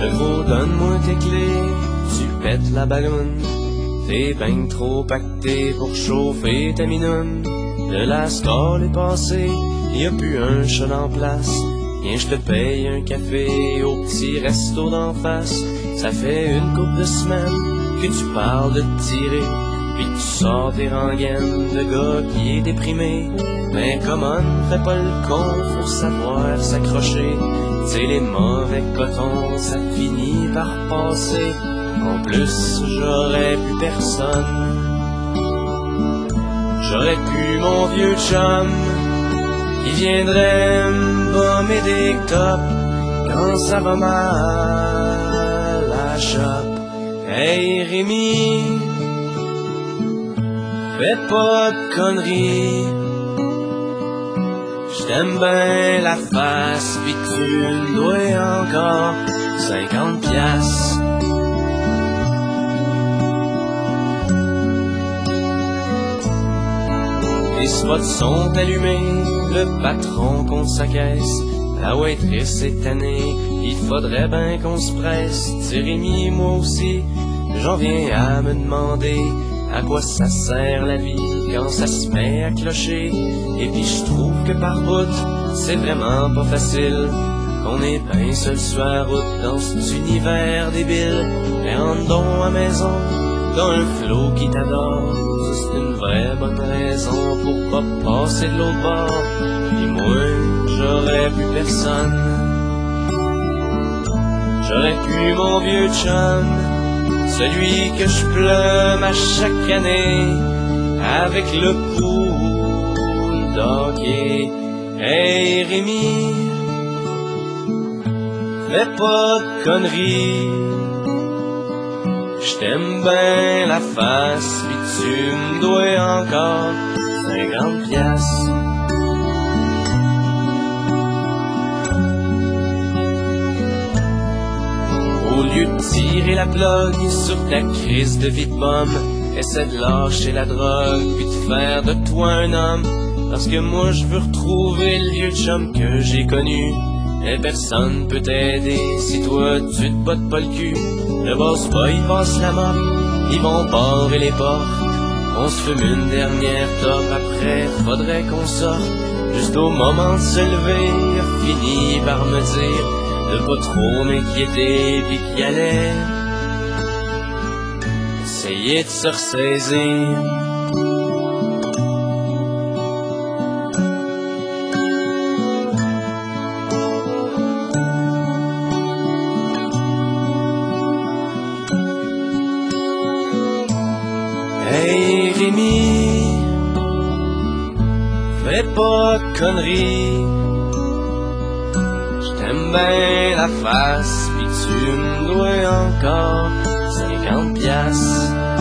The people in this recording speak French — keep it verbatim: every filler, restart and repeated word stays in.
Le gros, donne-moi tes clés, tu pètes la balloune. T'es ben trop pacté pour chauffer ta minoune. De la score est passée, y a plus un chat en place. Viens, je te paye un café au petit resto d'en face. Ça fait une couple de semaines que tu parles de te tirer, puis tu sors tes rengaines de gars qui est déprimé. Mais comment fais pas le con, faut savoir s'accrocher. T'sais, les mauvais cotons, ça finit par passer. En plus, j'aurais plus personne. J'aurais pu mon vieux chum qui viendrait me bomber des copes quand ça va mal à la shop. Hey Rémi, fais pas de conneries. J't'aime ben la face, pis tu me dois encore cinquante piastres. Les spots sont allumés, le patron compte sa caisse. La waitress est tannée, il faudrait ben qu'on se presse. T'sais Rémi, moi aussi, j'en viens à me demander à quoi ça sert la vie quand ça se met à clocher. Et puis je trouve que par bout, c'est vraiment pas facile. On est ben seul sur la route dans cet univers débile. Mais rentre donc à maison, dans un flot qui t'adore. Ça c'est une vraie bonne raison pour pas passer de l'autre bord. Et moi, j'aurais plus personne. J'aurais pu mon vieux chum, celui que je plume à chaque année avec le pool d'hockey. Hey Rémi, fais pas de conneries. J't'aime ben la face, pis tu me dois encore cinquante piastres. Au lieu de tirer la plug sur ta crise de vie de pomme, essaie de lâcher la drogue puis de faire de toi un homme. Parce que moi je veux retrouver le vieux chum que j'ai connu. Et personne peut t'aider si toi tu te bottes pas le cul. Le boss boy passe la mop, ils vont barrer les portes. On se fume une dernière top, après faudrait qu'on sorte. Juste au moment de se lever, il a fini par me dire de pas trop m'inquiéter pis qu'il allait essayer de se ressaisir. Hey Rémi, fais pas de conneries. J't'aime ben la face, pis tu me dois encore cinquante piastres.